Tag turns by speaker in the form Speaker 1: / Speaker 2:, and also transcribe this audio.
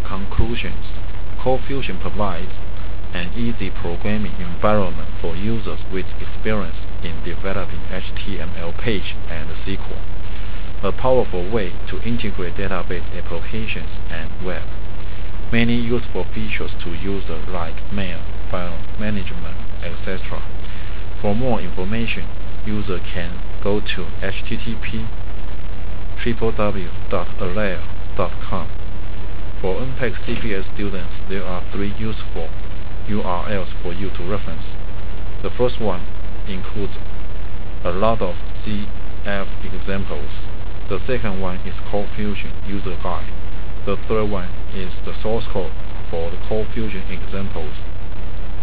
Speaker 1: conclusions, ColdFusion provides an easy programming environment for users with experience in developing HTML page and SQL, a powerful way to integrate database applications and web. Many useful features to users like mail, file management, etc. For more information, user can go to http://www.alere.com. For NPEC CPS students, there are 3 useful URLs for you to reference. The first one includes a lot of CF examples. The second one is ColdFusion user guide. The third one is the source code for the ColdFusion examples.